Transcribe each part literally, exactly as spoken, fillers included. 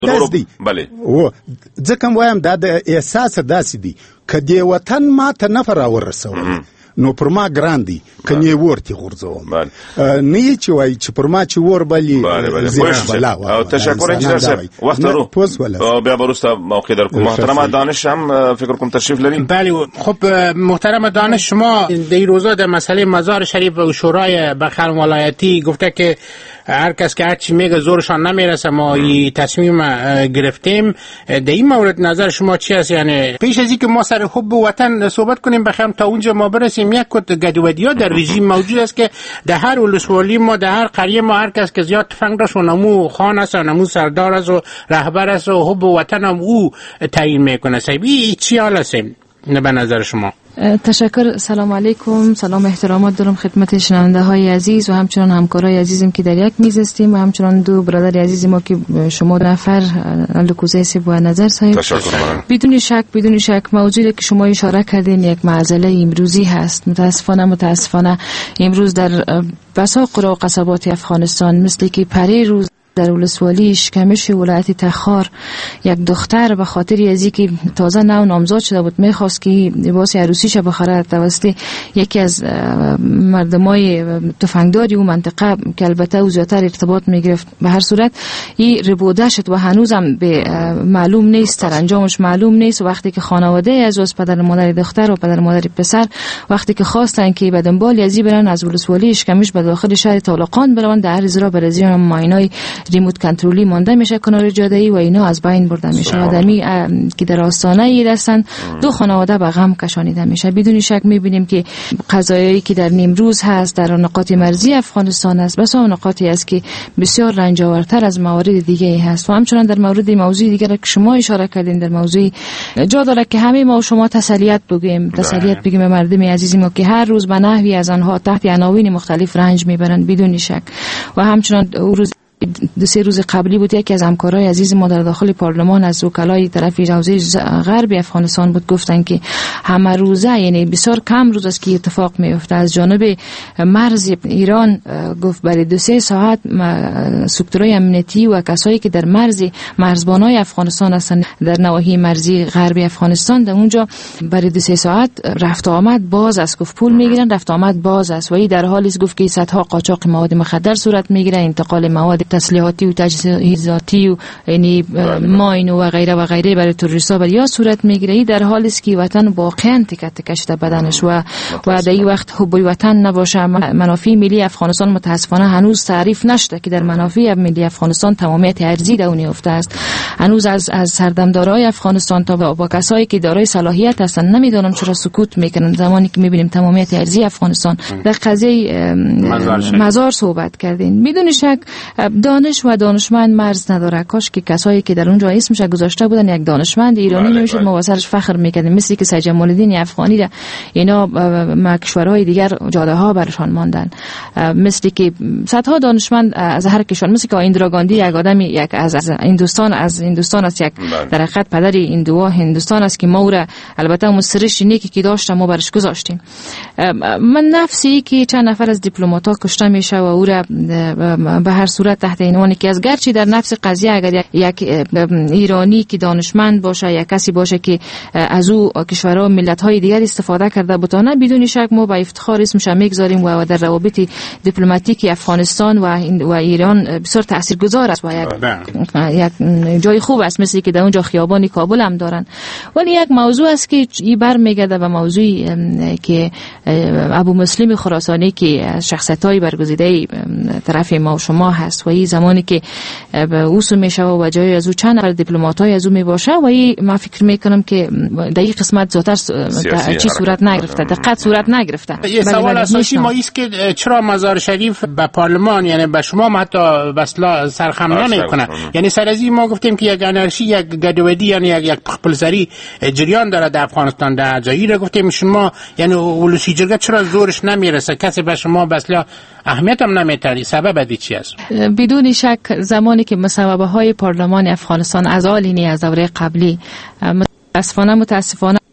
داسدي بله او ځکه وایم دا د احساس داسې دی کدی وطن ما ته نفر ورسول نو پر ما ګراندي کني ورته غورځوم نه چې وای چې پر ما چې ور بلی زیرا بلا او تشکر انجینر وخت رو بیا برسته موقع در کوم محترم دانش هم فکر کنم تشریف لریم. بله خب محترم دانش شما در این روزا در مسئله مزار شریف و شورای بخارم ولایتی گفته که هر کس که هرچی میگه زورشان نمیرسه ما این تصمیم گرفتیم. در این مورد نظر شما چی است؟ یعنی پیش از اینکه ما سر حب وطن صحبت کنیم بخوام تا اونجا ما برسیم یک کت گدودیا در رژیم موجود است که در هر ولسوالی ما در هر قریه ما هر کس که زیاد تفنگ داشت و نمو خان است و نمو سردار است و رهبر است و حب وطن هم او تعیین میکنه. این چی حال است به نظر شما؟ تشکر. سلام علیکم، سلام احترامات دارم خدمت شنونده های عزیز و همچنان همکارای عزیزم که در یک میز هستیم و همچنان دو برادر عزیز ما که شما نفر لکوزه سیب و نظر صاحب. بدون شک بدون شک موضوعی که شما اشاره کردین یک معضله امروزی هست. متاسفانه متاسفانه امروز در بسا قرى و قصبات افغانستان مثل که پری روز در ولسوالی اشکمش ولایت تخار یک دختر به خاطر از اینکه تازه نو نامزاد شده بود میخواست که لباس عروسیش بخره توسط یکی از مردمای تفنگداری اون منطقه که البته او زیادتر ارتباط میگرفت، به هر صورت این ربوده شد و هنوزم به معلوم نیست، سرانجامش معلوم نیست. وقتی که خانواده از از پدر مادر دختر و پدر مادر پسر وقتی که خواستن که به دنبال ازی برن از ولسوالی اشکمش به داخل شهر طالقان برون، در ازرا برزیان ماینای ریموت کنترلی مانده میشه کنار جاده ای و اینا از بین برده میشه. آدمی که در آستانه ای هستن دو خانواده به غم کشانیده میشه. بدون شک میبینیم که قضایایی که در نیمروز هست در نقاط مرزی افغانستان است، بس اون نقاطی است که بسیار رنج آورتر از موارد دیگه هست. و همچنان در مورد موضوع دیگر که شما اشاره کردین در موضوع جا داره که همه ما و شما تسلیت بگیم تسلیت بگیم به مردم عزیز ما که هر روز به نحوی از آنها تحت عناوین مختلف رنج میبرند بدون شک. و همچنان روز دو سه روز قبلی بود یکی از همکارای عزیز ما در داخل پارلمان از وکلای طرف حوزه غربی افغانستان بود گفتن که همه روزه یعنی بسیار کم روز است که اتفاق میفته از جانب مرز ایران. گفت برای دو سه ساعت سکتورهای امنیتی و کسایی که در مرز مرزبانای افغانستان هستند در نواحی مرزی غربی افغانستان در اونجا برای دو سه ساعت رفت آمد باز است. گفت پول میگیرن رفت آمد باز است و این در حالی است گفت که صدها قاچاق مواد مخدر صورت میگیره، انتقال مواد تسلیحاتی و تجهیزاتی و یعنی ماین و غیره و غیره برای تروریست‌ها برای یا صورت میگیره. در حالی است که وطن واقعا تکه تکه شده بدنش و و در این وقت حب وطن نباشه. منافع ملی افغانستان متاسفانه هنوز تعریف نشده که در منافع ملی افغانستان تمامیت ارضی در اون افته است. هنوز از از سردمدارای افغانستان تا با کسایی که دارای صلاحیت هستن نمیدونم چرا سکوت میکنن زمانی که میبینیم تمامیت ارضی افغانستان در قضیه مزار صحبت کردین. بدون شک دانش و دانشمند مرز نداره. کاش که کسایی که در اونجا اسمش گذاشته بودن یک دانشمند ایرانی نمیشد ما واسرش فخر میکردیم مثل که سید جمال الدین افغانی را اینا مکشورهای دیگر جاده ها برشان ماندن، مثل که صدها دانشمند از هر کشور مثل که ایندرا گاندی یک آدمی یک از از هندوستان از هندوستان است یک در حقیقت پدر هندوها هندوستان است که ما را البته اون سرش نیکی که داشت ما برش گذاشتیم. من نفسی که چند نفر از دیپلمات‌ها کشته میشه و او را به هر صورت تحت عنوانی که از گرچه در نفس قضیه اگر یک ایرانی که دانشمند باشه یا کسی باشه که از او کشورها و ملت‌های دیگر استفاده کرده بتونه بدون شک ما با افتخار اسمش میگذاریم و در روابط دیپلماتیکی افغانستان و و ایران بسیار تاثیرگذار است و یک یک جای خوب است مثل که در اونجا خیابان کابل هم دارن. ولی یک موضوع است که این برمیگرده به موضوعی که ابو مسلم خراسانی که شخصیت‌های برگزیده طرف ما و شما هست و این زمانی که به اوسو میشه و جای از او چند نفر دیپلمات‌های از او میباشه و این ما فکر میکنم که در این قسمت زیادتر چی صورت نگرفته دقت صورت نگرفته. یه سوال اساسی ما است که چرا مزار شریف به پارلمان یعنی به شما ما حتی بسلا سرخم نمیکنه؟ یعنی سر از این ما گفتیم که یک انرژی یک گدودی یعنی یک یک خپلسری جریان داره در افغانستان در جایی گفتیم شما یعنی ولسی جرگه چرا زورش نمیرسه کسی به شما بسلا اهمیت هم نمیتاری سبب دی چی است؟ بدون شک زمانی که مصوبه های پارلمان افغانستان از آلینی از دوره قبلی متاسفانه متاسفانه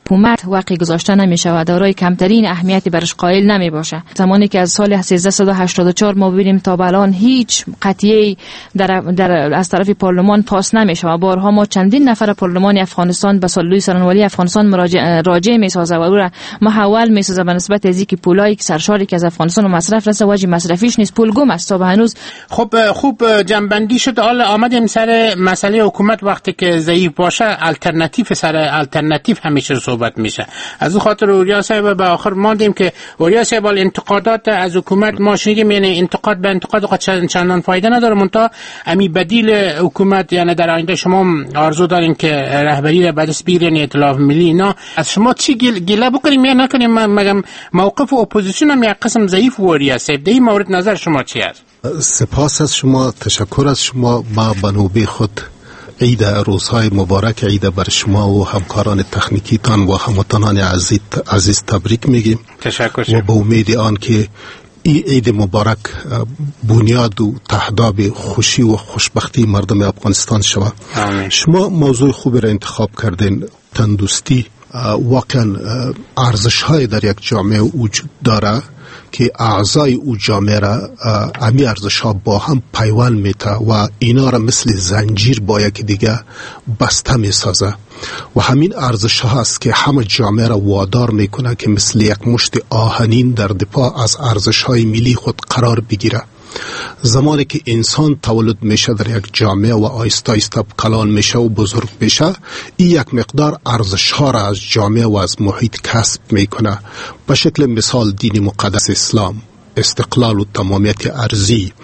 حکومت وقتی گذاشته نمیشه و دارای کمترین اهمیتی برش قائل نمی باشه. زمانی که از سال سیزده هشتاد و چهار ما ببینیم تا الان هیچ قطعی در, در از طرف پارلمان پاس نمیشه و بارها ما چندین نفر پارلمان افغانستان به سالوی سرانولی افغانستان مراجعه راجع میسازه و او را محول میسازه به نسبت از اینکه پولایی که سرشاری که از افغانستان مصرف رسه واجب مصرفیش نیست، پول گم است تا به هنوز. خب خوب جنبندی شد. حالا آمدیم سر مسئله حکومت وقتی که ضعیف باشه الټرناتیو سر الټرناتیو همیشه صحبت میشه. از اون خاطر اوریا صاحب به آخر ماندیم که اوریا صاحب انتقادات از حکومت ما شنیدیم، یعنی انتقاد به انتقاد خود چندان فایده نداره، منتها امی بدیل حکومت یعنی در آینده شما آرزو دارین که رهبری را به دست بگیرین ائتلاف ملی، اینا از شما چی گله بکنیم یا نکنیم؟ مگم موقف اپوزیسیون هم یک قسم ضعیف اوریا صاحب، در این مورد نظر شما چی است؟ سپاس از شما، تشکر از شما. ما به نوبه خود عید روزهای مبارک عید بر شما و همکاران تکنیکی تان و هموطنان عزیز عزیز تبریک میگیم. تشکر. و به امید آن که این عید مبارک بنیاد و تهداب خوشی و خوشبختی مردم افغانستان شود. شما موضوع خوبی را انتخاب کردین. تندرستی واقعا ارزش های در یک جامعه وجود داره که اعضای او جامعه را امی ارزش ها با هم پیوند میته و اینا را مثل زنجیر با یکی دیگه بسته میسازه و همین ارزش ها هست که همه جامعه را وادار میکنه که مثل یک مشت آهنین در دفاع از ارزش های ملی خود قرار بگیره. زمانی که انسان تولد میشه در یک جامعه و آیسته آیسته کلان میشه و بزرگ میشه، این یک مقدار ارزش ها را از جامعه و از محیط کسب میکنه. به شکل مثال دین مقدس اسلام، استقلال و تمامیت ارضی،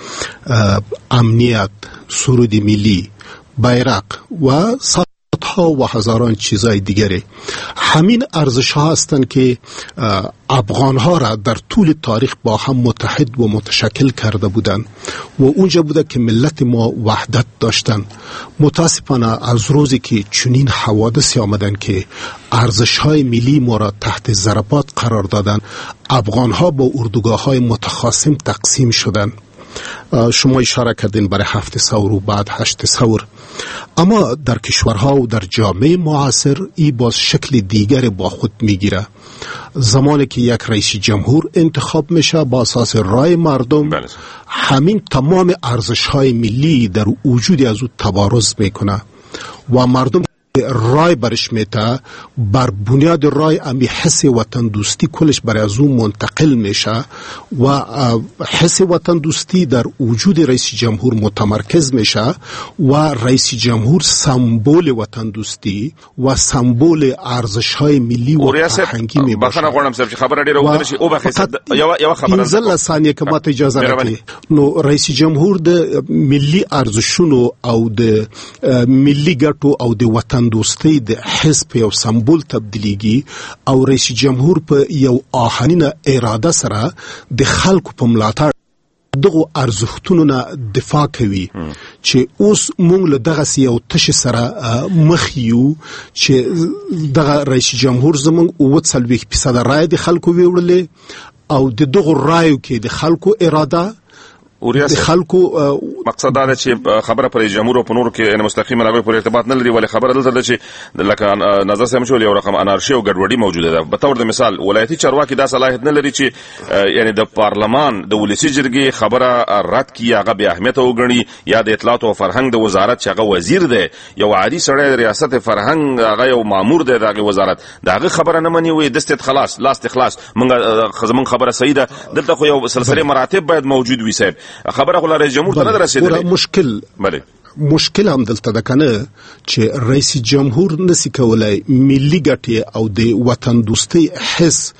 امنیت، سرود ملی، بیرق و ها و هزاران چیزای دیگری. همین ارزش ها هستند که افغان ها را در طول تاریخ با هم متحد و متشکل کرده بودند و اونجا بوده که ملت ما وحدت داشتن. متاسفانه از روزی که چنین حوادثی آمدن که ارزش های ملی ما را تحت ضربات قرار دادن، افغان ها با اردوگاه های متخاصم تقسیم شدن. شما اشاره کردین برای هفت ثور و بعد هشت ثور، اما در کشورها و در جامعه معاصر ای باز شکل دیگر با خود میگیره. زمانی که یک رئیس جمهور انتخاب میشه با اساس رای مردم، بله. همین تمام ارزش های ملی در وجود از او تبارز میکنه و مردم رای برش میته، بر بنیاد رای امی حس وطن دوستی کلش برای از اون منتقل میشه و حس وطن دوستی در وجود رئیس جمهور متمرکز میشه و رئیس جمهور سمبول وطن دوستی و سمبول ارزش های ملی و فرهنگی میباشه. بخنه غواړم صاحب خبر ډیره وګورئ شي او بخښه یو یو خبره پنځه ثانیه که ماته اجازه راکړي. نو رئیس جمهور د ملی ارزشونو او د ملی ګټو او د وطن دوستی د حزب یو سمبول تبدیلیږي او رئیس جمهور په یو آهنینه اراده سره د خلکو په ملاتړ دغه ارزښتونو نه دفاع کوي چې اوس موږ له دغه یو تش سره مخ یو چې دغه رئیس جمهور زموږ اووه څلوېښت فیصد رای د خلکو ویوړلې او د دغه رایو کې د خلکو اراده اوریا خلکو مقصد دا چې خبره پر جمهور او پنور کې ان مستقیم علاوه پر ارتباط نه لري، ولی خبره دلته ده چې لکه نظر سم شو یو رقم انارشي او ګډوډي موجوده ده. په تور د مثال ولایتي چارواکي دا صلاحیت نه لري چې یعنی د پارلمان د ولسی جرګې خبره رد کی هغه به اهمیت وګڼي یا د اطلاعات او فرهنګ د وزارت چې هغه وزیر دی یو عادي سړی د ریاست فرهنګ هغه یو مامور دی دغه وزارت دغه خبره نه مني وي دست خلاص لاست خلاص موږ خزمن خبره صحیح ده. دلته خو یو سلسله مراتب باید موجود وي صاحب. خبره خو رئیس جمهور ته نه رسیدلې. مشکل بله مشکل هم دلته ده کنه چې رئیس جمهور نسی کولای ملي ګټې او د وطن دوستۍ حس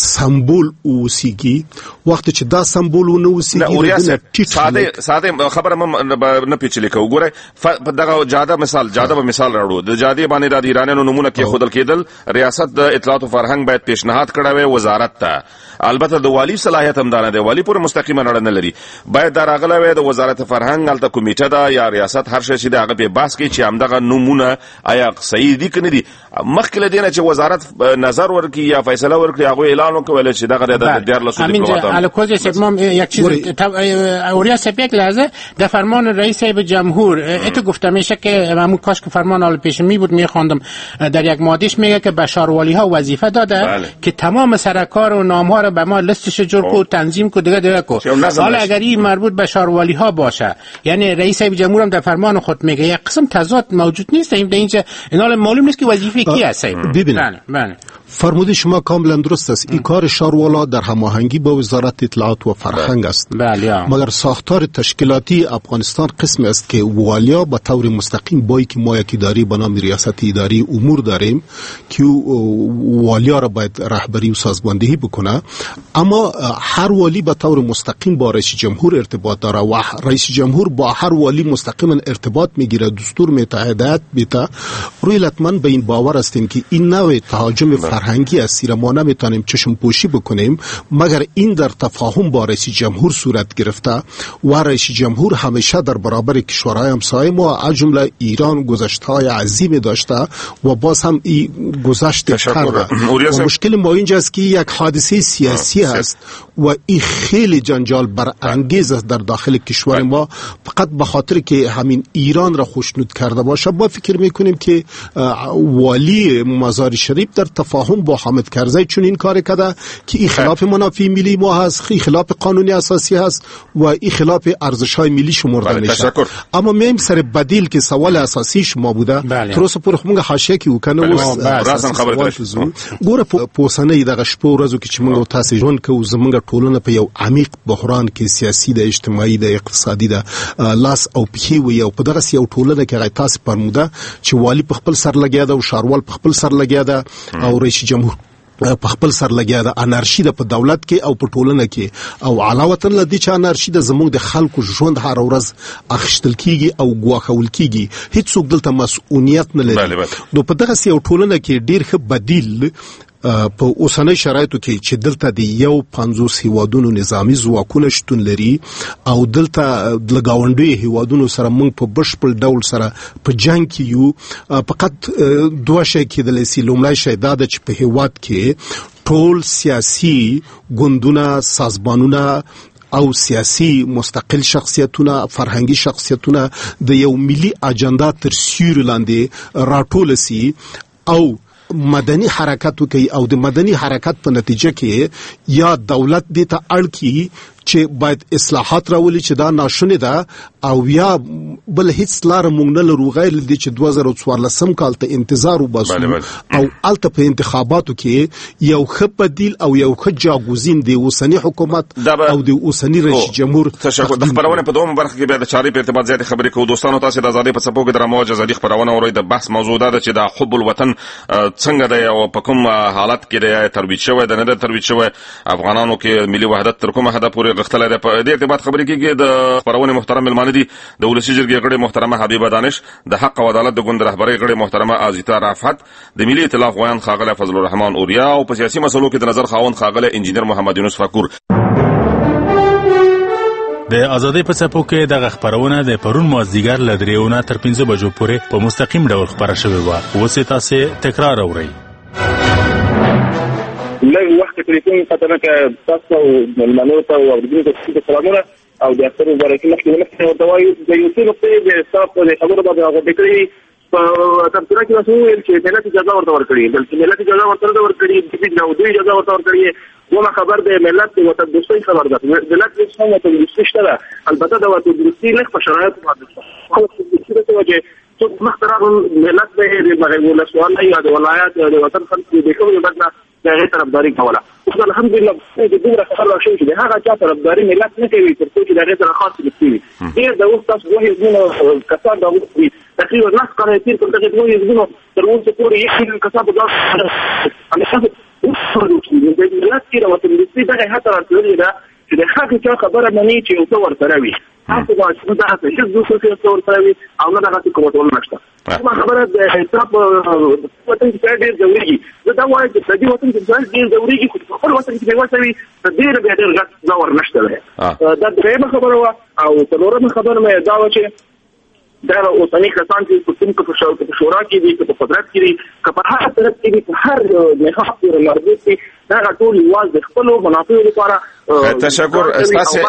سمبول اوسیږي وخت چې دا سمبول ونه اوسیږي. ساده ساده خبره نه پیچلې کو ګوره دغه جاده مثال جاده به مثال راوړو د جاده باندې د ایرانانو نمونه کې خودل کېدل ریاست د اطلاعات او فرهنګ باید پیشنهاد کړه وي وزارت ته. البته د والی صلاحیت هم دانه دی، والی پورې مستقیما نه لري، باید دا راغله وي د وزارت فرهنګ الته کمیټه ده یا ریاست هر شي چې هغه به بحث کوي چې همدغه نمونه آیا صحیح دي کنه دي. مخکې لدینه چې وزارت نظر ورکړي یا فیصله ورکړي هغه اعلان وکړ چې دغه د دیارلسو دیپلماتانو الکوزی صاحب ما یک چیز اوریا صاحب یک لحظه در فرمان رئیس صاحب جمهور اتو گفته میشه که همون کاش که فرمان حال پیش می بود میخواندم در یک مادهش میگه که بشاروالی ها وظیفه داده بله. که تمام سرکار و نام ها رو به ما لیستش جور کو تنظیم کو دیگه دیگه کو حالا اگر این مربوط به بشاروالی ها باشه یعنی رئیس صاحب جمهور هم در فرمان خود میگه یک قسم تضاد موجود نیست این اینجا اینا معلوم نیست که وظیفه کی هست. ببینید بله فرموده شما کاملا درست است. این کار شاروالا در هماهنگی با وزارت اطلاعات و فرهنگ است. بله. مگر ساختار تشکیلاتی افغانستان قسم است که والیا به طور مستقیم با اینکه ما یک اداره به نام ریاست اداری امور داریم که والیا را باید رهبری و سازماندهی بکنه، اما هر والی به طور مستقیم با رئیس جمهور ارتباط داره و رئیس جمهور با هر والی مستقیما ارتباط میگیره، دستور میتهدایت میده. روی لطمن به این باور هستیم که این نوع تهاجم فرهنگی است را ما نمیتونیم چشم پوشی بکنیم مگر این در تفاهم با رئیس جمهور صورت گرفته و رئیس جمهور همیشه در برابر کشورهای همسایه ما از جمله ایران گذشته‌های عظیم داشته و باز هم این گذشت کرده و مشکل ما اینجاست که یک حادثه سیاسی است و این خیلی جنجال برانگیز است در داخل کشور ما، فقط به خاطر که همین ایران را خوشنود کرده باشه. ما فکر میکنیم که والی مزار شریف در تفاهم با حامد کرزی چون این کار کرده که این خلاف منافع ملی ما هست، این خلاف قانونی اساسی هست و این خلاف ارزش‌های ملی شمرده میشه. اما میم سر بدیل که سوال اساسی شما بوده تروس پر خمونګه حاشیه کې وکنه و راسن خبره ګوره پوسنه دغه شپو ورځو کې چې موږ تاسو ژوند کوو زمونږ ټولنه په یو عمیق بحران کې سیاسي د اجتماعي د اقتصادي د لاس او پخې وي او په دغه یو ټولنه کې غي تاسو پرموده چې والی په خپل سر لګیا ده او شاروال په خپل سر لګیا ده او رئیس جمهور په خپل سر لګیا ده. انارشي ده په دولت کې او په ټولنه کې او علاوه تر لدی چې انارشي ده زموږ د خلکو ژوند هر ورځ اخیستل کیږي او ګواښول کیږي، هیڅ څوک دلته مسؤلیت نه لري. نو په دغه یو ټولنه کې ډیر ښه بدیل په اوسنۍ شرایطو کې چې دلته د یو پنځوس هیوادونو نظامی ځواکونه شتون لري او دلته د گاونډي هیوادونو سره موږ په بشپړ ډول سره په جنگ کې یو، فقط دوه شی کېدلی سي. لومړی شی دا ده چې په هیواد کې ټول سیاسي ګوندونه، سازمانونه او سیاسي مستقل شخصیتونه، فرهنګي شخصیتونه د یو ملي اجنډا تر سیوري لاندې راټول سي او مدني حرکت وکي او د مدني حرکت په نتیجه کې یا دولت دې ته اړ کی چې باید اصلاحات راولي چې دا ناشونې ده او یا بل هیڅ لار مونږ نه لرو غیر دې چې دوه زره څوارلسم کال ته انتظار وباسو او الته په انتخاباتو کې یو ښه بدیل او یو ښه جاګوزین دی اوسنی حکومت او د اوسنی رئیس جمهور. تشکر. د خبرونه په دومره برخه کې بیا د چاري په ارتباط زیات خبرې کوو. دوستانو تاسو د ازادي په څپو کې د رامو ازادي خبرونه اورئ. د بحث موضوع ده چې د حب الوطن څنګه دی او په کوم حالت کې دی ترویج شوی د نه ترویج شوی افغانانو کې ملي وحدت تر کومه حد پورې غختله ده. په دې ارتباط خبرې کېږي د خبرونه محترم ملمانه دي د ولسی جرګې غړي محترمه حبیبه دانش، د حق او عدالت د ګوند رهبری غړي محترمه ازیتا رافت، د ملي ائتلاف غویان خاغله فضل الرحمن اوریا او په سیاسي مسلو کې د نظر خاوند خاغله انجینر محمد یونس فقور. د ازادي په څپو کې د خبرونه د پرون مازدیګر لدریونه تر پنځه بجو پورې په مستقیم ډول خبره شوې و. اوس تاسو تکرار اورئ. لږ وخت ټلیفون پاتنه کې تاسو ملمنو ته او د دې سلامونه او د اکثر مبارکي مخکې ولکه ورته وایو د یو څه نقطې د تاسو د خبرو باندې هغه وکړي په تفسیر کې تاسو ویل چې ملت اجازه ورته ورکړي، بلکې ملت اجازه ورته ورکړي چې د دوی اجازه ورته ورکړي. وما خبر د ملت وطن دوستۍ خبر ده. ملت څنګه وطن دوستۍ شته، البته د وطن دوستۍ لږ په شرایطو باندې خو د دې وجه څو مخترب ملت به د مغول سوال یا د ولایت یا د وطن خلک د کومه بدله د غیر طرفداري کوله. اوس الحمدلله د دې خبره شوې چې هغه چا طرفداري ملت نه کوي تر څو چې د غیر طرف خاص لري. ډیر د اوس تاسو دوه یو کسان دا وایي تقریبا ناس کاري تیر په دغه دوه یو تر اوسه پورې یو کسان په ځای د ملت کې د وطن دوستۍ دغه هڅه راټولې ده چې د هغه چا خبره مني چې یو څه ورسره وي. تاسو باید دا څه چې دوی څه ورسره وي او نه دغه کومه ټول نشته. ما خبره د حساب وطن کې ډېر ضروري ده. دا وایي چې د دې وطن کې ډېر ضروري چې خپل وطن کې وسوي د ډېر به ډېر غټ ځور نشته ده. دا درېمه خبره وه. او څلورمه خبره مې دا و چې دا اوسنی کسان چې په کوم په شورا کې دي، په قدرت کې دي، که په هر طرف کې دي، په هر نهاد پورې مربوط دي، دا ټول یوازې د خپلو منافعو لپاره. تشکر استاسو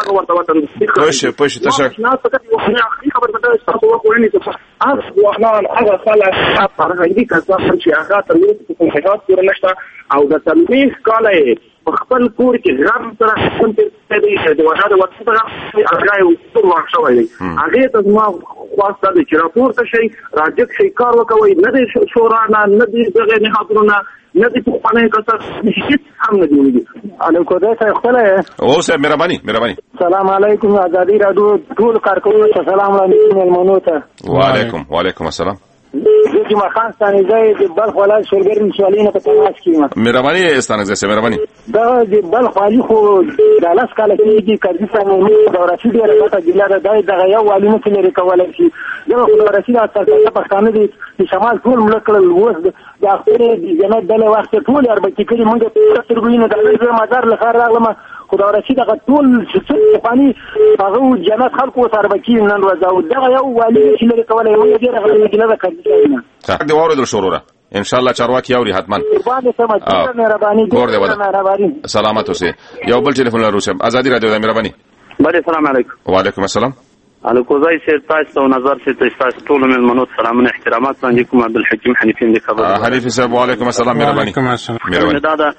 پوښ پوښ تشکر نه فقط یو خبر ده تاسو وګورئ چې هغه وحنان هغه خلک فرهنګي کسان چې هغه تر اوسه کوم حاجات پوره نشته او د تلمیح کاله په خپل کور کې غم سره څنګه تدې د وحده وڅ څنګه هغه یو څو وخت شوی هغه ته ما خواسته دي چې راپورته شي راځي شي کار وکوي نه دي شورا نه دي دغه نه حاضرونه نه دي په پانه کسر هیڅ هم نه دی. علیکم السلام خپل او سه مهرباني مهرباني. سلام علیکم آزادی رادیو ټول کارکونکو ته سلام علیکم ملمنو ته. وعلیکم وعلیکم السلام. زه جمعه خان ستانه زای د بلخ ولایت شورګر مشوالینه په تماس کې ما. مهرباني استانه زای مهرباني. دا د بلخ والی خو د لاس کال کې کړي څنګه د رشید ریاست جلا د دغه یو والی نه لري کولای شي. دا خو رشید تاسو په ستانه دي شمال ټول ملک وس د اخر د جنت د وخت ټول اربکی کړي موږ ته ترګوینه د مدار لخر راغلم خدا رشید هغه ټول چې پانی هغه جنت خلکو سره بکی نن ورځ او دغه یو والی چې لري کولای یو ډیر غوړي نه کړی نه څنګه دی وره د شوروره ان شاء الله چارواکي اوري حتما باندې سمجه مهرباني مهرباني سلامت اوسه یو بل ټلیفون لرو شه آزادی رادیو د مهرباني. بله السلام علیکم. وعلیکم السلام. الکوزای سیر تاسو نظر سي تاسو ټول من منوت سلامونه احترامات باندې کوم عبدالحکیم حنیفین د خبر حنیفی صاحب وعلیکم السلام مهرباني. مهرباني دا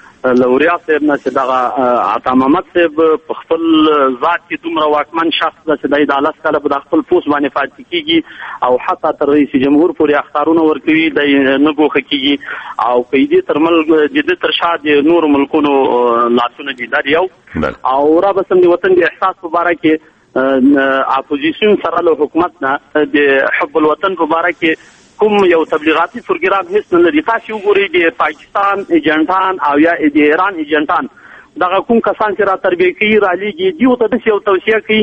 لوریات صاحب نه چې دغه عطا محمد صاحب په خپل ذات کې دومره واکمن شخص ده چې د دالس کله په خپل پوس باندې فاتح کیږي او حتی تر رئیس جمهور پورې اختارونه ورکوي د نه ګوخه کیږي او قیدی ترمل جدي تر شاد نور ملکونو لاسونه دي دا یو او را بسم د وطن د احساس مبارکه اپوزیشن سره له حکومت نه د حب الوطن مبارکه کوم یو تبلیغاتي پروګرام هیڅ نه لري. تاسو وګورئ د پاکستان ایجنټان او یا د ایران ایجنټان دغه کوم کسان چې را تربیه کوي را لېږي دیو ته د یو توصیه کوي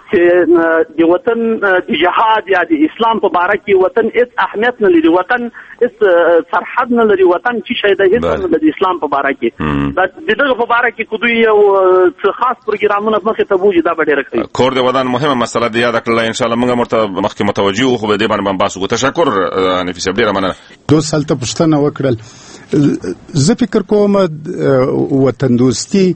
چې د وطن د جهاد یا د اسلام په باره کې وطن هیڅ اهمیت نه لري، وطن هیڅ سرحد نه لري، وطن چې شی د هیڅ نه د اسلام په باره کې د دغه په باره کې کوم یو خاص پروګرامونه مخې ته بوجي دا ډېر کوي. کور د وطن مهمه مسله دی یاد کړل ان شاء الله موږ مرته مخکې متوجي خو به دې باندې باسو. تشکر نفیس ډېر مننه. دو سال ته پښتنه وکړل. زه فکر کوم وطن دوستي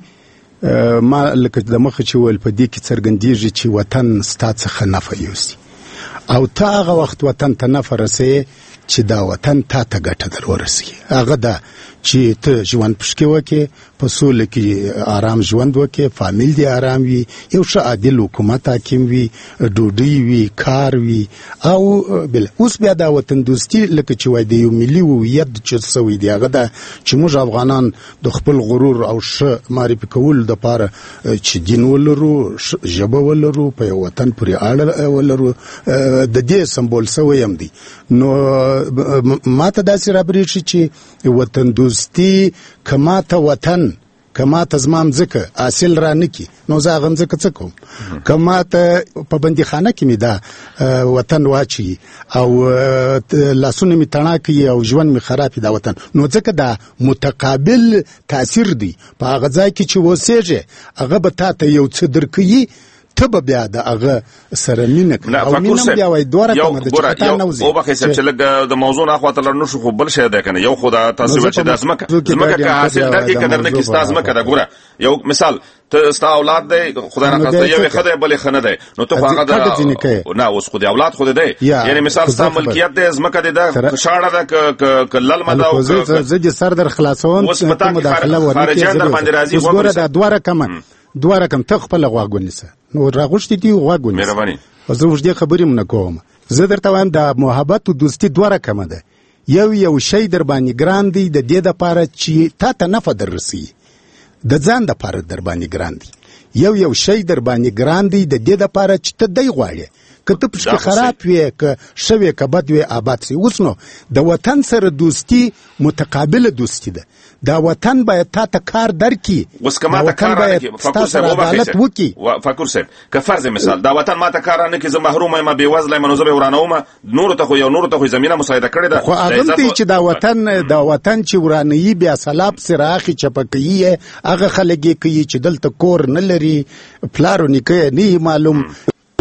ما لکه د مخ چې ول په دې کې څرګندېږي چې وطن ستا څخه نفع یوسي او تا هغه وخت وطن ته نفع رسوي چې دا وطن تا ته ګټه در ورسوي. هغه دا چې ته ژوند پشکې وکې په سوله کې آرام ژوند وکې، فامیل دی آرام وي، یو ښه عادل حکومت حاکم وي، ډوډۍ وي، کار وي او بل اوس بیا دا وطن دوستي لکه چې وای د یو ملي هویت چې سوی دی هغه دا چې موږ افغانان د خپل غرور او ښه معرفي کولو دپاره چې دین ولرو، ژبه ولرو، په یو وطن پورې اړه ولرو د دې سمبول سوی هم دی. نو ماته داسې رابرېږي چې وطن دوستي که ماته وطن که ماته زما مځکه حاصل را نه کي نو زه هغه مځکه څه کوم؟ که ماته په بندیخانه کې مې دا وطن واچوي او لاسونه مې تڼا کوي او ژوند مې خراب کړي دا وطن، نو ځکه دا متقابل تاثیر دی. په هغه ځای کې چې اوسېږې هغه به تا ته یو څه درکوي، ته به بیا د هغه سره مینه کوي او مینه بیا وایي دوه رقمه ده چې په تا نه وځي. او بخې صاحب چې لږ د موضوع نه اخواته لاړ نه شو خو بل شی دی که نه، یو خو دا تاسو ویل چې دا ځمکه ځمکه که حاصل درکړي که در نه کړي ستا ځمکه ده. ګوره یو مثال ته ستا اولاد دی خدای نخواسته یو یې ښه دی بل یې ښه نه دی، نو ته خو هغه د نه اوس خو د اولاد خو دی یعنې مثال ستا ملکیت دی ځمکه دی ده شاړه ده که للمه ده. زه دې سر در خلاصوم اوس په تا کې خارجیان در باندې راځي. اوس ګوره دا دوه رقمه دوه رقم ته خپله غوږ ونیسه نو راغوښتي دي غوږ ونیسه. مهرباني. زه اوږدې خبرې م نه کوم. زه درته وایم دا محبت و دوستي دوه رقمه ده. یو یو شی در باندې ګران دی د دې دپاره چې تا ته نفع در رسوي، د ځان دپاره در باندې ګران دی. یو یو شی در باندې ګران دی د دې دپاره چې ته دی غواړې، که ته پشکې خراب وې که ښه وې که بد وې آباد سي. اوس نو د وطن سره دوستي متقابله دوستي ده. دا وطن باید تا ته کار درکړي، دا وطن باید ستا سره عدالت وکړي. فکر صاحب که فرض مثال دا وطن ما ته کار رانه کړي، زه محروم یم، بېوزله یم، نو زه به یې ورانوم. نورو ته خو یو نورو ته خو زمینه مساعده کړې ده. خو هغه دی چې دا وطن دا وطن چې ورانوي بیا سلاب پسې راخي چپه کوي، هغه خلک یې کوي چې دلته کور نه لري، پلار و نیکه یې نه معلوم،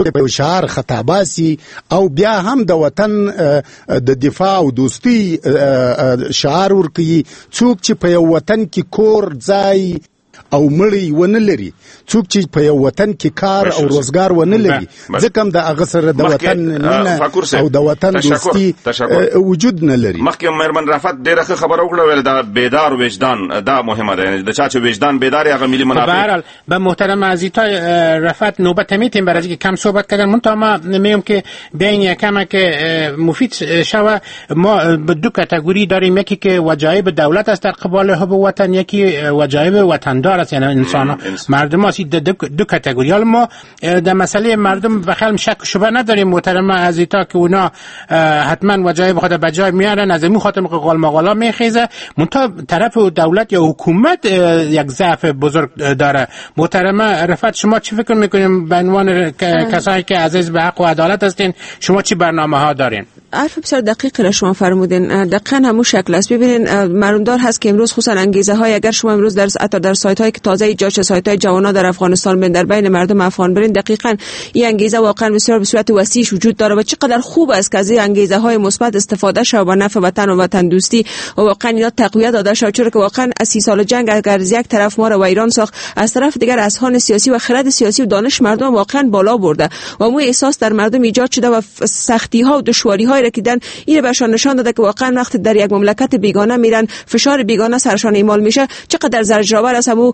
په شعار خطاباسي او بیا هم د وطن د دفاع او دوستي شعار ورکوي. څوک چې په یو وطن کې کور ځای او مړی ونه لري، څوک چې په یو وطن کې کار او روزګار ونه لري، ځکه هم د هغه سره د وطن مینه او د وطن دوستي وجود نه لري. مخکې مېرمن رفعت ډېره ښه خبره وکړه، ویل دا بیدار وجدان دا مهمه ده، د چا چې وجدان بیدار هغه ملي منافع. به هر حال به محترم عزیزای رفعت نوبت میتیم برای اینکه کم صحبت کردن، منتها ما میگم که بین یکم که مفید شوه ما به دو کاتگوری داریم، یکی که وجایب دولت است در قبال حب وطن، یکی وجایب وطندار است، یعنی انسان مردم است. دو, دو کاتگوری. حالا ما در مسئله مردم بخیر شک شبه نداریم محترم عزیزا که اونا حتما وجایب خود به جای میارن، از این خاطر قال مقالا میخیزه، منتها طرف دولت یا حکومت یک ضعف بزرگ داره. محترم رفعت شما چی فکر میکنیم به عنوان کسایی که عزیز به حق و عدالت هستین، شما چی برنامه ها دارین؟ حرف بسیار دقیق را شما فرمودین، دقیقاً همون شکل است. ببینین معلومدار هست که امروز خصوصا انگیزه های، اگر شما امروز در حتی در سایت هایی که تازه ایجاد شده، سایت های جوانا در افغانستان بین در بین مردم افغان برین، دقیقاً این انگیزه واقعا بسیار به صورت وسیع وجود داره و چقدر خوب است که از این انگیزه های مثبت استفاده شه و نفع وطن و وطن دوستی و واقعا اینا تقویت داده شه، چون که واقعا از سی سال جنگ اگر از یک طرف ما را ویران ساخت، از طرف دیگر اذهان سیاسی و خرد سیاسی و دانش مردم واقعا بالا برده و مو احساس در مردم ایجاد شده و سختی ها و دشواری هایی را که دن این برشان نشان داده که واقعا وقتی در یک مملکت بیگانه میرن، فشار بیگانه سرشان اعمال میشه، چقدر زجرآور است. همون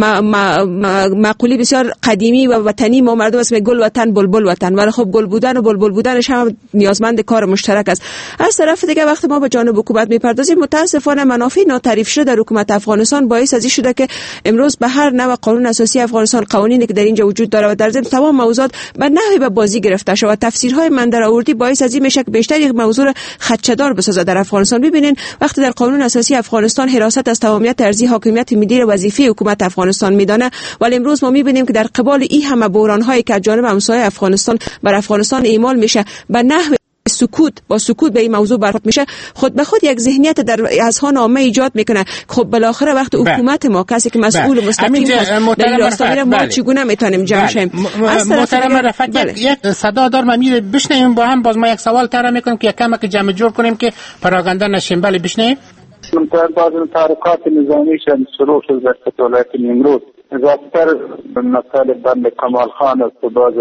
مقوله بسیار قدیمی و وطنی ما مردم اسم گل وطن بلبل وطن، ولی خب گل بودن و بلبل بودنش هم نیازمند کار مشترک است. از طرف دیگه وقتی ما به جانب حکومت میپردازیم، متاسفانه منافع ناتعریف شده در حکومت افغانستان باعث از این شده که امروز به هر نوع قانون اساسی افغانستان، قوانینی که در اینجا وجود داره و در ضمن تمام موضوعات به نحوی به بازی گرفته شده و تفسیرهای من در آوردی باعث از این میشه که بیشتر یک موضوع خدشه‌دار بسازه در افغانستان. ببینین وقتی در قانون اساسی افغانستان حراست از تمامیت ارضی حاکمیت ملی وظیفه حکومت افغانستان میدانه، ولی امروز ما میبینیم که در قبال این همه بحران‌هایی که از جانب همسایه افغانستان بر افغانستان اعمال میشه، به نحو سکوت با سکوت به این موضوع برخورد میشه، خود به خود یک ذهنیت در اذهان عامه ایجاد میکنه. خب بالاخره وقت حکومت ما کسی که مسئول مستقیم هست در این راستا میره، ما چگونه میتونیم جمع شیم؟ محترم رفعت یک صدا دار ما میره بشنیم با هم، باز ما یک سوال طرح میکنیم که یک کم که جمع جور کنیم که پراگنده نشیم. بله بشنیم. منتها بعض تحرکات نظامی شد شروع شد در ولایت نیمروز، ذاتر مسئله بند کمال خان است و بعض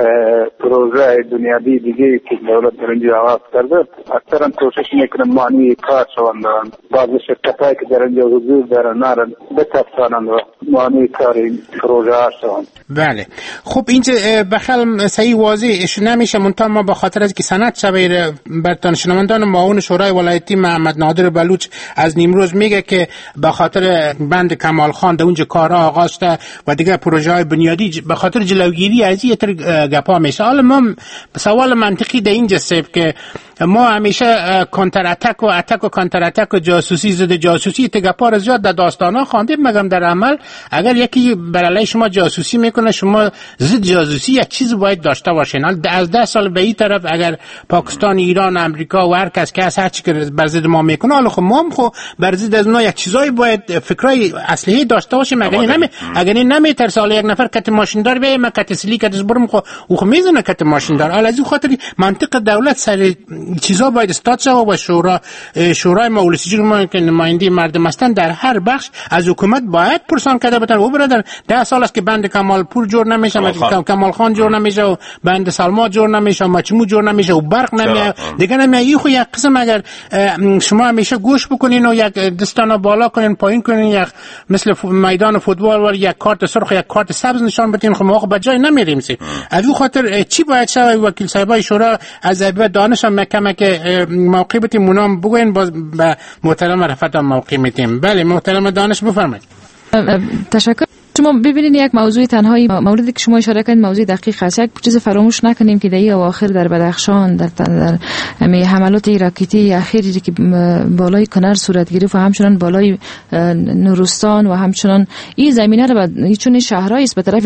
پروژه دنیوی دیگه که دولت در اینجا آغاز کرده، اکثرا کوشش میکنن معنی کار شوند، بعض شرکتایی که در اینجا حضور دارن نارن بتفسانند و معنی کار این پروژه ها شوند. بله خب اینجا بخل صحیح واضحش نمیشه، منتها ما به خاطر از که سند شبیر برتان شنوندان معاون شورای ولایتی محمد نادر بلوچ از نیمروز میگه که به خاطر بند کمال خان در اونجا کارها آغاز شده و دیگه پروژه های بنیادی به خاطر جلوگیری از این تر گپا میشه. حالا ما سوال منطقی در اینجا سیب که ما همیشه کانتر اتک و اتک و کانتر اتک و جاسوسی ضد جاسوسی تگپا را زیاد در داستانا خواندیم، مگم در عمل اگر یکی بر علیه شما جاسوسی میکنه، شما ضد جاسوسی یک چیز باید داشته باشین. از ده سال به این طرف اگر پاکستان، ایران، امریکا و هر کس که هر چی که بر ضد ما میکنه، حالا خب ما هم خب بر ضد از اونها یک چیزایی باید فکرای اصلی داشته باشیم. اگر نمی اگر نمیترسه حالا یک نفر کت ماشیندار بیه، ما کت سلی کت برم خو او خو میزنه کت ماشیندار. حالا از این خاطر منطق دولت سر چیزا باید استاد شود و شورا شورای مجلس جمهوری که نماینده مردم هستند در هر بخش از حکومت باید پرسان کرده بتن. و برادر ده سال است که بند کمال پور جور نمیشه، کمال خان جور نمیشه و بند سلما جور نمیشه و مچمو جور نمیشه و برق نمیاد دیگه نمیاد. این خو یک قسم اگر شما همیشه گوش بکنین و یک دستانا بالا کنین پایین کنین، یک مثل میدان فوتبال و یک کارت سرخ یک کارت سبز نشان بدین، خب ما به جای نمیریم. سی از این خاطر چی باید شود؟ وکیل صاحبای شورا از ابد دانش هم کمک موقع بتیم منام بگوین، باز به محترم رفعت هم موقع میتیم. بله محترم دانش بفرمایید. تشکر. شما ببینید یک موضوع تنهایی موردی که شما اشاره کردید موضوع دقیق است. یک چیز فراموش نکنیم که در این اواخر در بدخشان در در حملات راکتی اخیری که بالای کنر صورت گرفت و همچنان بالای نورستان و همچنان این زمینه را چون شهرهایی است به طرف شمال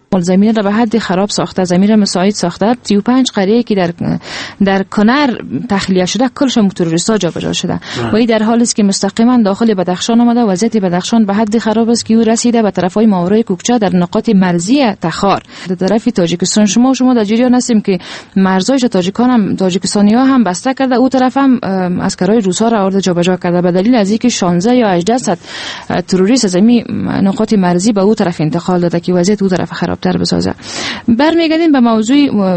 زمین را به حد خراب ساخته، زمین را مساعد ساخته. سی و پنج قریه که در در کنر تخلیه شده کلشون تروریستا جابجا شده و این در حالی است که مستقیما داخل بدخشان آمده. وضعیت بدخشان به حد خراب است که او رسیده به طرفای ماورای کوکچه در نقاط مرزی تخار در طرف تاجیکستان. شما شما در جریان هستیم که مرزهای تاجیکان هم تاجیکستانی‌ها هم بسته کرده، او طرف هم عسکرای روس‌ها را آورده جابجا کرده به دلیل از اینکه شانزده یا هجده صد تروریست از این نقاط مرزی به او طرف انتقال داده که وضعیت او طرف خرابتر بسازه. برمیگردیم به موضوع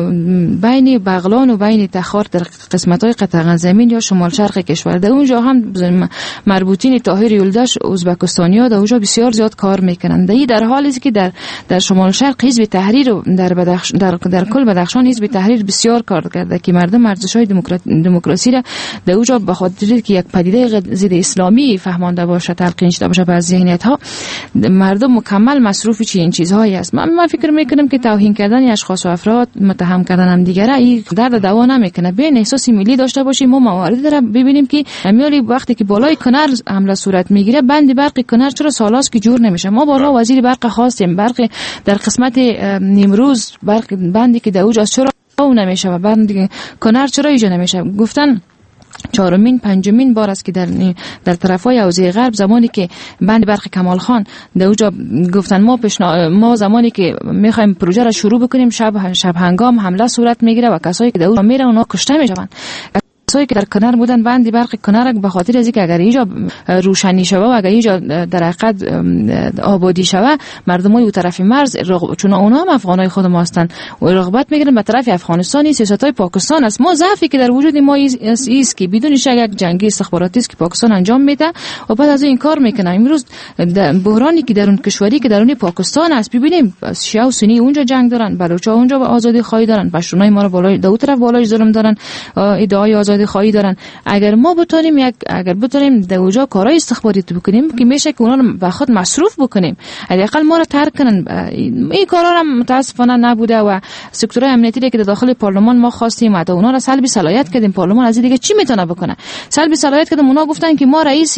بین بغلان و بین تخار در قسمت‌های قطعه زمین یا شمال شرق کشور. در اونجا هم مربوطین طاهر یلدش ازبکستانی‌ها در اونجا بسیار زیاد کار میکنند. این در حالی است که در در شمال شرق حزب تحریر در بدخش در در کل بدخشان حزب تحریر بسیار کار کرده که مردم ارزش‌های دموکراسی را در اونجا به خاطر که یک پدیده ضد اسلامی فهمانده باشه، تلقین شده باشه به ذهنیت‌ها، مردم مکمل مصروف چی این چیزهایی است. من, من فکر میکنم که توهین کردن اشخاص و افراد، متهم کردن هم دیگره این درد دوا نمیکنه. بین احساس ملی داشته باشیم. ما مواردی داره ببینیم که امیالی وقتی که بالای کنر حمله صورت میگیره بند برق کنر چرا سالاست که جور نمیشه. ما بالا وزیر برق خواستیم، برق در قسمت نیمروز برق بندی که در اوج چرا او نمیشه و بند کنر چرا ایجا نمیشه. گفتن چهارمین پنجمین بار است که در در طرفای حوزه غرب زمانی که بند برق کمال خان در اونجا گفتن ما پیشنا ما زمانی که میخوایم پروژه را شروع بکنیم شب شب هنگام حمله صورت میگیره و کسایی که در اونجا میرن اونا کشته میشن. کسایی که در کنار بودن بند برق کنار به خاطر از اینکه اگر اینجا روشنی شوه و اگر اینجا در حقیقت آبادی شوه مردمای اون طرف مرز رغ... چون اونا هم افغانای خود ما هستند و رغبت میگیرن به طرف افغانستان. سیاستای پاکستان است. ما ضعفی که در وجود ما است که بدون شک یک جنگی استخباراتی است که پاکستان انجام میده و بعد از این کار میکنه. امروز بحرانی که در اون کشوری که درون پاکستان است ببینیم شیعه و سنی اونجا جنگ دارن، بلوچا اونجا آزادی خواهی دارن، پشتونای ما رو بالای دو طرف بالای ظلم دارن، ادعای آزادی خواهی دارن. اگر ما بتونیم یک اگر بتونیم در اونجا کارهای استخباراتی بکنیم که میشه که اونا رو به خود مصروف بکنیم، حداقل ما رو ترک کنن. این کارا هم متاسفانه نبوده و سکتورهای امنیتی که داخل پارلمان ما خواستیم حتی اونا رو سلب صلاحیت کردیم. پارلمان از دیگه چی میتونه بکنه؟ سلب صلاحیت کردیم. اونا گفتن که ما رئیس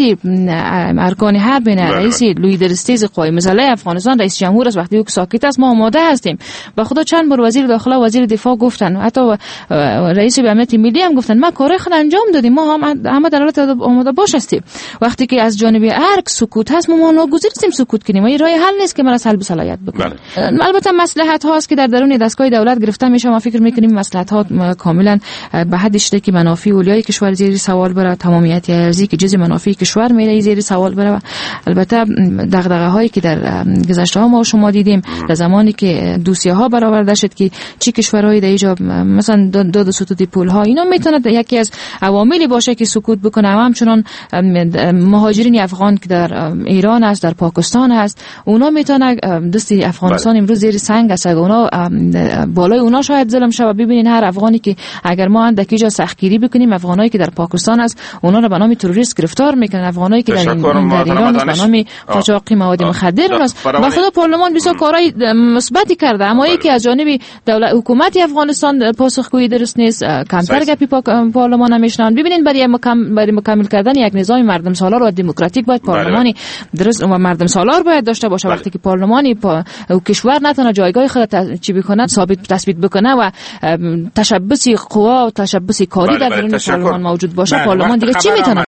ارکان حرب نه، رئیس لیدر استیز قوای مسلح افغانستان رئیس جمهور است. وقتی او ساکت است ما آماده هستیم. به خدا چند بار وزیر داخله و وزیر دفاع گفتن، حتی رئیس امنیت ملی هم گفتن ما کار خود انجام دادیم، ما هم همه در حالت آماده باش هستیم. وقتی که از جانب ارگ سکوت هست ما ناگزیر هستیم سکوت کنیم. این راه حل نیست که ما سلب صلاحیت بکنیم. البته مصلحت هاست که در درون دستگاه دولت گرفته میشه. ما فکر میکنیم مصلحت ها کاملا به حد شده که منافع اولیای کشور زیر سوال بره، تمامیت ارضی که جزء منافع کشور میره زیر سوال بره. البته دغدغه هایی که در گذشته ها ما شما دیدیم در زمانی که دوسیه ها برآورده شد که چی کشورهای در اینجا مثلا داد ستودی پول ها اینا میتونه یکی از عواملی باشه که سکوت بکنه. همچنان مهاجرین افغان که در ایران است، در پاکستان است، اونا میتونه دست افغانستان امروز زیر سنگ است. اونا بالای اونا شاید ظلم شه. ببینین هر افغانی که اگر ما اندکی جا سختگیری بکنیم، افغانایی که در پاکستان است اونا رو به نام تروریست گرفتار میکنن، افغانایی که در, در ایران است به نام قاچاقی مواد مخدر است. با خود پارلمان بسیار کارهای مثبتی کرده، اما یکی از جانب دولت حکومت افغانستان پاسخگویی درست نیست. کمتر گپی پارلمان نمیشنن. ببینید برای مکم... برای مکمل کردن یک نظام مردم سالار و دموکراتیک باید پارلمانی درست و مردم سالار باید داشته باشه. وقتی که پارلمانی پا... کشور نتونه جایگاه خود ت... چی بکنه ثابت تثبیت بکنه و تشبثی قوا و تشبثی کاری در درون پارلمان موجود باشه، پارلمان دیگه چی میتونه